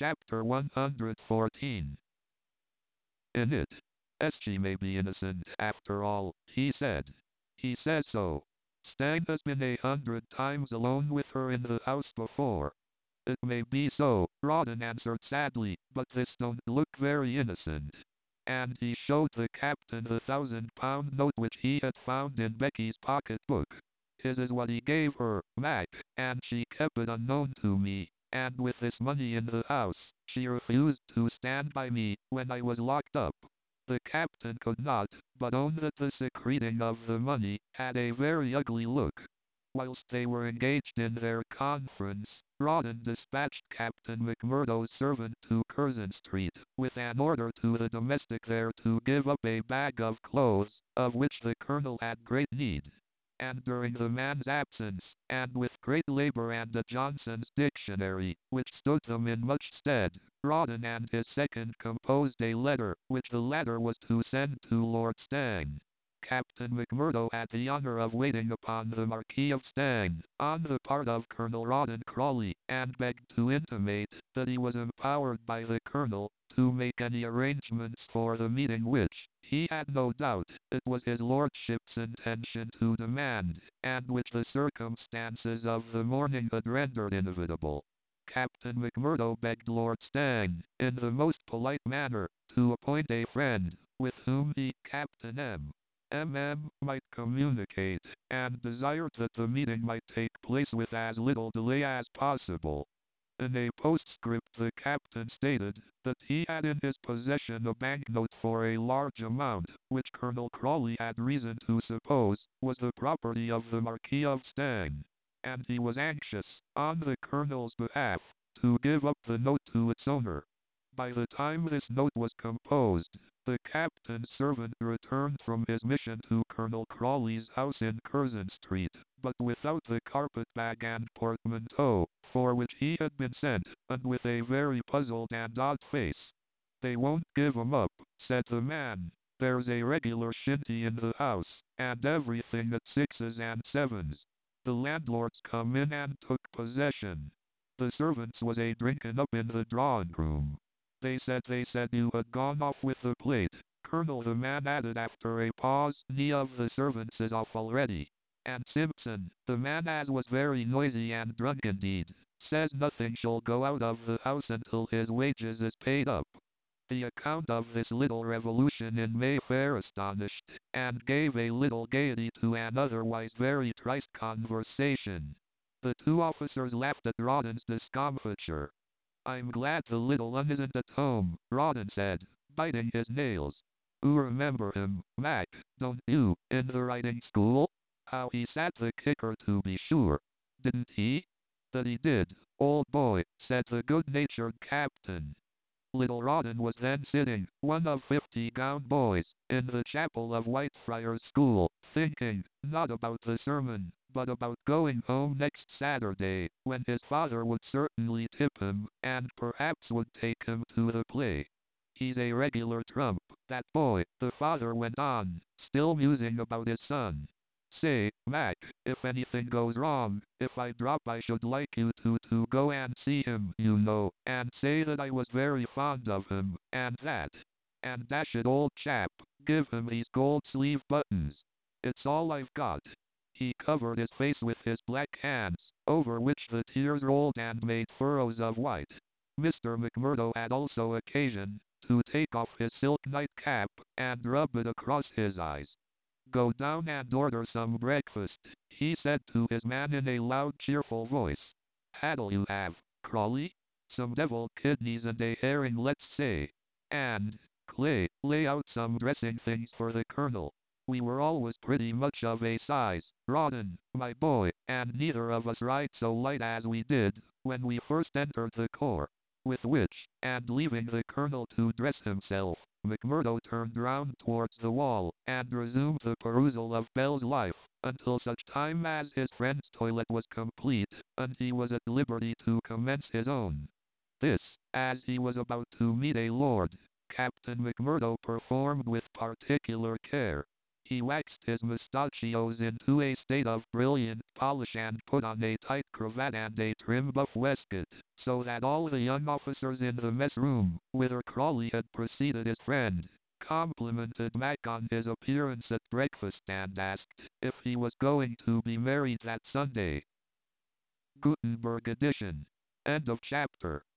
Chapter 114. In it, SG may be innocent after all, he said. He says so. Stang has been 100 times alone with her in the house before. It may be so, Rawdon answered sadly, but this don't look very innocent. And he showed the captain the £1,000 note which he had found in Becky's pocketbook. His is what he gave her, Mac, and she kept it unknown to me. And with this money in the house, she refused to stand by me when I was locked up. The captain could not but own that the secreting of the money had a very ugly look. Whilst they were engaged in their conference, Rawdon dispatched Captain McMurdo's servant to Curzon Street, with an order to the domestic there to give up a bag of clothes, of which the colonel had great need. And during the man's absence, and with great labor and a Johnson's dictionary, which stood them in much stead, Rawdon and his second composed a letter, which the latter was to send to Lord Stang. Captain McMurdo had the honor of waiting upon the Marquis of Stang, on the part of Colonel Rawdon Crawley, and begged to intimate that he was empowered by the colonel to make any arrangements for the meeting which, he had no doubt, it was his lordship's intention to demand, and which the circumstances of the morning had rendered inevitable. Captain McMurdo begged Lord Stang, in the most polite manner, to appoint a friend, with whom he, Captain might communicate, and desired that the meeting might take place with as little delay as possible. In a postscript the captain stated that he had in his possession a banknote for a large amount, which Colonel Crawley had reason to suppose was the property of the Marquis of Stang, and he was anxious, on the colonel's behalf, to give up the note to its owner. By the time this note was composed, the captain's servant returned from his mission to Colonel Crawley's house in Curzon Street, but without the carpet-bag and portmanteau, for which he had been sent, and with a very puzzled and odd face. "They won't give 'em up," said the man. "There's a regular shinty in the house, and everything at 6s and 7s. The landlord's come in and took possession. The servants was a drinking up in the drawing-room. They said you had gone off with the plate, Colonel," the man added after a pause. "None of the servants is off already. And Simpson, the man as was very noisy and drunk indeed, says nothing shall go out of the house until his wages is paid up." The account of this little revolution in Mayfair astonished, and gave a little gaiety to an otherwise very triste conversation. The two officers laughed at Rawdon's discomfiture. "I'm glad the little un isn't at home," Rawdon said, biting his nails. "Oo remember him, Mac, don't you, in the riding school? How he sat the kicker to be sure. Didn't he?" "That he did, old boy," said the good-natured captain. Little Rawdon was then sitting, one of 50 gown boys, in the chapel of Whitefriars School, thinking, not about the sermon, but about going home next Saturday, when his father would certainly tip him, and perhaps would take him to the play. "He's a regular trump, that boy," the father went on, still musing about his son. "Say, Mac, if anything goes wrong, if I drop I should like you to go and see him, you know, and say that I was very fond of him, and that. And dash it, old chap, give him these gold sleeve buttons. It's all I've got." He covered his face with his black hands, over which the tears rolled and made furrows of white. Mr. McMurdo had also occasion to take off his silk nightcap, and rub it across his eyes. "Go down and order some breakfast," he said to his man in a loud cheerful voice. "Hat'll you have, Crawley? Some deviled kidneys and a herring, let's say. And, Clay, lay out some dressing things for the colonel. We were always pretty much of a size, Rawdon, my boy, and neither of us ride so light as we did, when we first entered the corps." With which, and leaving the colonel to dress himself, McMurdo turned round towards the wall, and resumed the perusal of Bell's Life, until such time as his friend's toilet was complete, and he was at liberty to commence his own. This, as he was about to meet a lord, Captain McMurdo performed with particular care. He waxed his mustachios into a state of brilliant polish and put on a tight cravat and a trim buff waistcoat, so that all the young officers in the mess room, whither Crawley had preceded his friend, complimented Mac on his appearance at breakfast and asked if he was going to be married that Sunday. Gutenberg edition. End of chapter.